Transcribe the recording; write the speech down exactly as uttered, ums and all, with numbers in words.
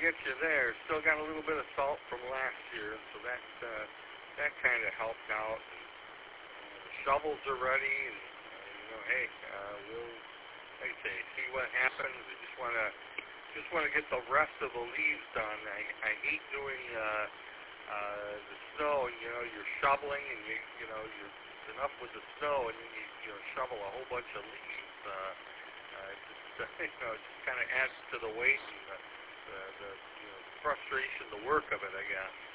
get you there. Still got a little bit of salt from last year, so that uh, that kind of helped out. And, uh, the shovels are ready, and uh, you know, hey, uh, we'll, like I say, see what happens. We just want to just want to get the rest of the leaves done. I I hate doing uh, uh, the snow. You know, you're shoveling, and you you know you're enough with the snow, and then you you know shovel a whole bunch of leaves. Uh, uh, just you know, it just kind of adds to the weight and the, the, the you know, frustration, the work of it, I guess.